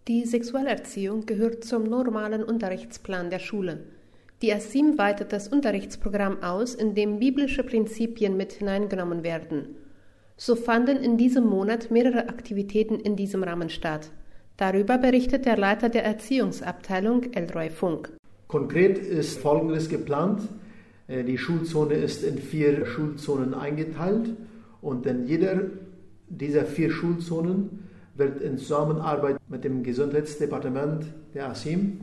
Die Sexualerziehung gehört zum normalen Unterrichtsplan der Schule. Die ASIM weitet das Unterrichtsprogramm aus, in dem biblische Prinzipien mit hineingenommen werden. So fanden in diesem Monat mehrere Aktivitäten in diesem Rahmen statt. Darüber berichtet der Leiter der Erziehungsabteilung, Elroy Funk. Konkret ist Folgendes geplant. Die Schulzone ist in 4 Schulzonen eingeteilt und in jeder dieser 4 Schulzonen wird in Zusammenarbeit mit dem Gesundheitsdepartement der ASIM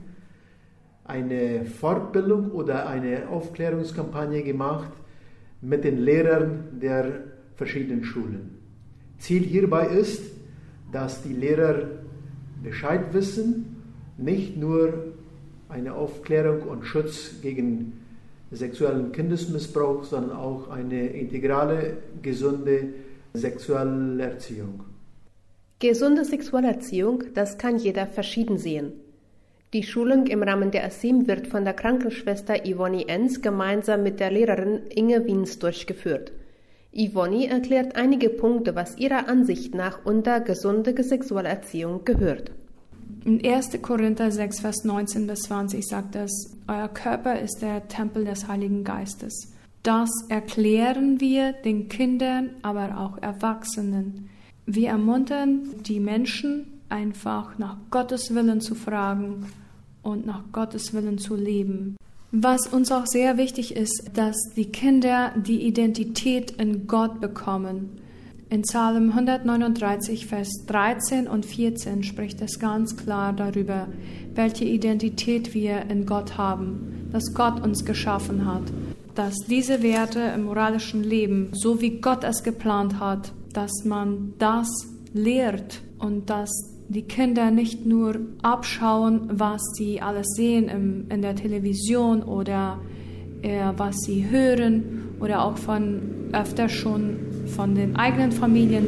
eine Fortbildung oder eine Aufklärungskampagne gemacht mit den Lehrern der verschiedenen Schulen. Ziel hierbei ist, dass die Lehrer Bescheid wissen, nicht nur eine Aufklärung und Schutz gegen sexuellen Kindesmissbrauch, sondern auch eine integrale, gesunde Sexualerziehung. Gesunde Sexualerziehung, das kann jeder verschieden sehen. Die Schulung im Rahmen der ASIM wird von der Krankenschwester Yvonne Enz gemeinsam mit der Lehrerin Inge Wiens durchgeführt. Yvonne erklärt einige Punkte, was ihrer Ansicht nach unter gesunde Sexualerziehung gehört. In 1. Korinther 6, Vers 19 bis 20 sagt es, euer Körper ist der Tempel des Heiligen Geistes. Das erklären wir den Kindern, aber auch Erwachsenen. Wir ermuntern die Menschen, einfach nach Gottes Willen zu fragen und nach Gottes Willen zu leben. Was uns auch sehr wichtig ist, dass die Kinder die Identität in Gott bekommen. In Psalm 139, Vers 13 und 14 spricht es ganz klar darüber, welche Identität wir in Gott haben, dass Gott uns geschaffen hat, dass diese Werte im moralischen Leben, so wie Gott es geplant hat, dass man das lehrt und dass die Kinder nicht nur abschauen, was sie alles sehen in der Television oder was sie hören oder auch öfter schon von den eigenen Familien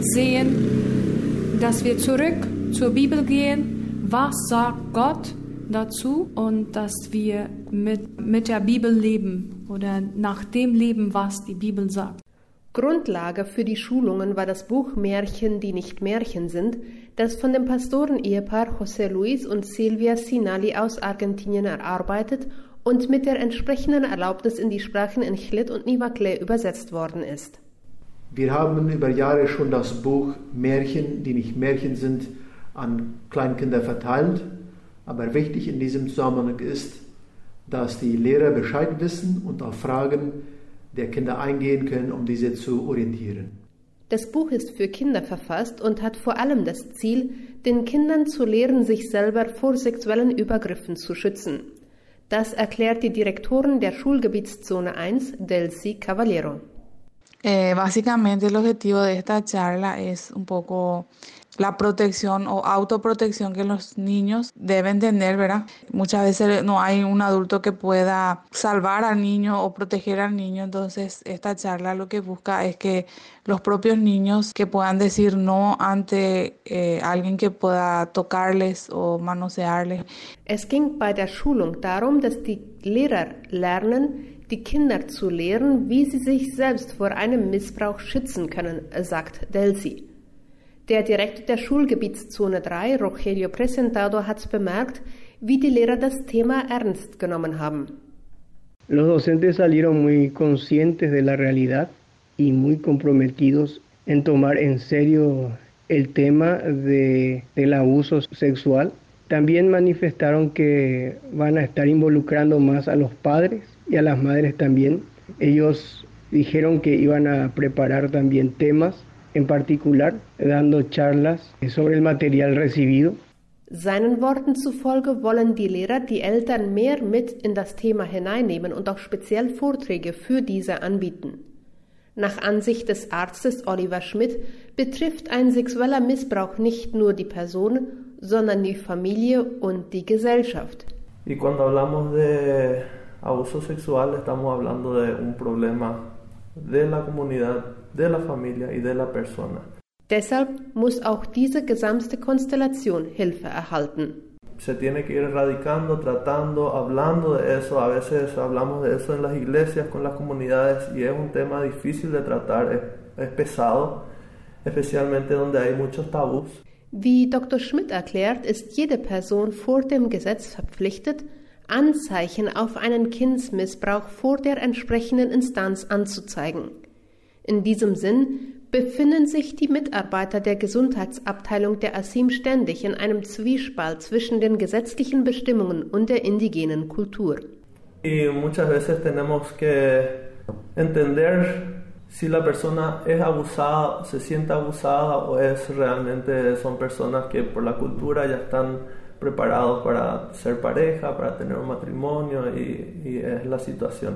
sehen, dass wir zurück zur Bibel gehen, was sagt Gott dazu und dass wir mit der Bibel leben oder nach dem leben, was die Bibel sagt. Grundlage für die Schulungen war das Buch Märchen, die nicht Märchen sind, das von dem Pastoren-Ehepaar José Luis und Silvia Sinali aus Argentinien erarbeitet und mit der entsprechenden Erlaubnis in die Sprachen Enchlet und Nivaclé übersetzt worden ist. Wir haben über Jahre schon das Buch Märchen, die nicht Märchen sind, an Kleinkinder verteilt. Aber wichtig in diesem Zusammenhang ist, dass die Lehrer Bescheid wissen und auf Fragen der Kinder eingehen können, um diese zu orientieren. Das Buch ist für Kinder verfasst und hat vor allem das Ziel, den Kindern zu lehren, sich selber vor sexuellen Übergriffen zu schützen. Das erklärt die Direktorin der Schulgebietszone 1, Delcy Caballero. Básicamente el objetivo de esta charla es un poco la protección o autoprotección que los niños deben tener, ¿verdad? Muchas veces no hay un adulto que pueda salvar al niño o proteger al niño, entonces esta charla lo que busca es que los propios niños que puedan decir no ante alguien que pueda tocarles o manosearles. Es ging bei der Schulung darum, dass die Lehrer lernen, die Kinder zu lehren, wie sie sich selbst vor einem Missbrauch schützen können, sagt Delcy. Der Direktor der Schulgebietszone 3, Rogelio Presentado, hat bemerkt, wie die Lehrer das Thema ernst genommen haben. Los docentes salieron muy conscientes de la realidad y muy comprometidos en tomar en serio el tema del abuso sexual. También manifestaron que van a estar involucrando más a los padres y a las madres también. Ellos dijeron que iban a preparar también temas en particular, dando charlas sobre el material recibido. Seinen Worten zufolge wollen die Lehrer die Eltern mehr mit in das Thema hineinnehmen und auch speziell Vorträge für diese anbieten. Nach Ansicht des Arztes Oliver Schmidt betrifft ein sexueller Missbrauch nicht nur die Person, sondern die Familie und die Gesellschaft. Y cuando hablamos de abuso sexual estamos hablando de un problema de la comunidad, de la familia y de la persona. Deshalb muss auch diese gesamte Konstellation Hilfe erhalten. Se tiene que ir erradicando, tratando, hablando de eso. A veces hablamos de eso en las iglesias, con las comunidades, y es un tema difícil de tratar, es pesado, especialmente donde hay muchos tabús. Wie Dr. Schmidt erklärt, ist jede Person vor dem Gesetz verpflichtet, Anzeichen auf einen Kindsmissbrauch vor der entsprechenden Instanz anzuzeigen. In diesem Sinn befinden sich die Mitarbeiter der Gesundheitsabteilung der ASIM ständig in einem Zwiespalt zwischen den gesetzlichen Bestimmungen und der indigenen Kultur. Y muchas veces tenemos que entender si la persona es abusada, se siente abusada o es realmente son personas que por la cultura ya están preparados para ser pareja, para tener un matrimonio y es la situación.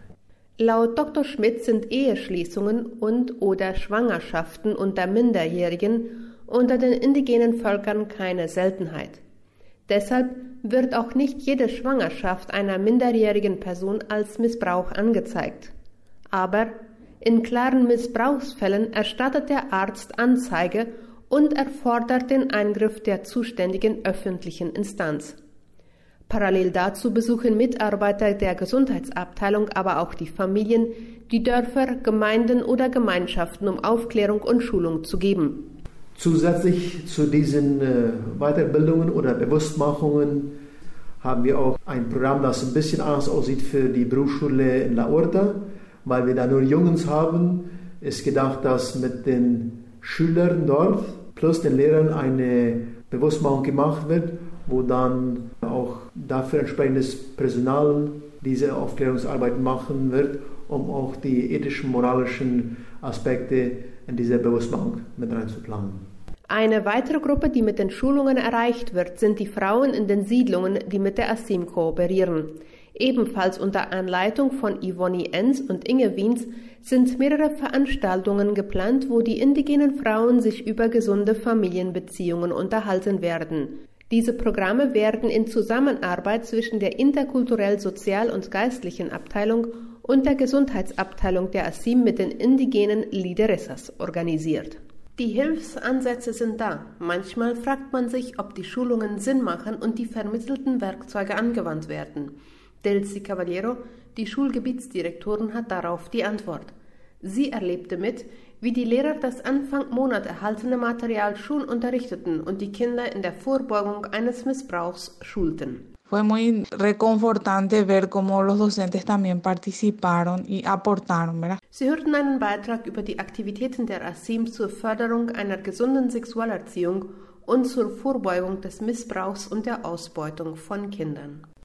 Laut Dr. Schmidt sind Eheschließungen und/oder Schwangerschaften unter Minderjährigen unter den indigenen Völkern keine Seltenheit. Deshalb wird auch nicht jede Schwangerschaft einer minderjährigen Person als Missbrauch angezeigt. Aber in klaren Missbrauchsfällen erstattet der Arzt Anzeige und erfordert den Eingriff der zuständigen öffentlichen Instanz. Parallel dazu besuchen Mitarbeiter der Gesundheitsabteilung aber auch die Familien, die Dörfer, Gemeinden oder Gemeinschaften, um Aufklärung und Schulung zu geben. Zusätzlich zu diesen Weiterbildungen oder Bewusstmachungen haben wir auch ein Programm, das ein bisschen anders aussieht für die Berufsschule in La Huerta, weil wir da nur Jungs haben. Ist gedacht, dass mit den Schülern dort plus den Lehrern eine Bewusstmachung gemacht wird, wo dann auch dafür entsprechendes Personal diese Aufklärungsarbeit machen wird, um auch die ethischen, moralischen Aspekte in diese Bewusstmachung mit reinzuplanen. Eine weitere Gruppe, die mit den Schulungen erreicht wird, sind die Frauen in den Siedlungen, die mit der ASIM kooperieren. Ebenfalls unter Anleitung von Yvonne Enz und Inge Wiens sind mehrere Veranstaltungen geplant, wo die indigenen Frauen sich über gesunde Familienbeziehungen unterhalten werden. Diese Programme werden in Zusammenarbeit zwischen der interkulturell sozial- und geistlichen Abteilung und der Gesundheitsabteilung der ASIM mit den indigenen Lideresas organisiert. Die Hilfsansätze sind da. Manchmal fragt man sich, ob die Schulungen Sinn machen und die vermittelten Werkzeuge angewandt werden. Delcy Caballero, die Schulgebietsdirektorin, hat darauf die Antwort. Sie erlebte mit, wie die Lehrer das Anfang Monat erhaltene Material schon unterrichteten und die Kinder in der Vorbeugung eines Missbrauchs schulten. Fue muy reconfortante ver cómo los docentes también participaron y aportaron, ¿verdad? Sie hörten einen Beitrag über die Aktivitäten der ASIM zur Förderung einer gesunden Sexualerziehung und zur Vorbeugung des Missbrauchs und der Ausbeutung von Kindern.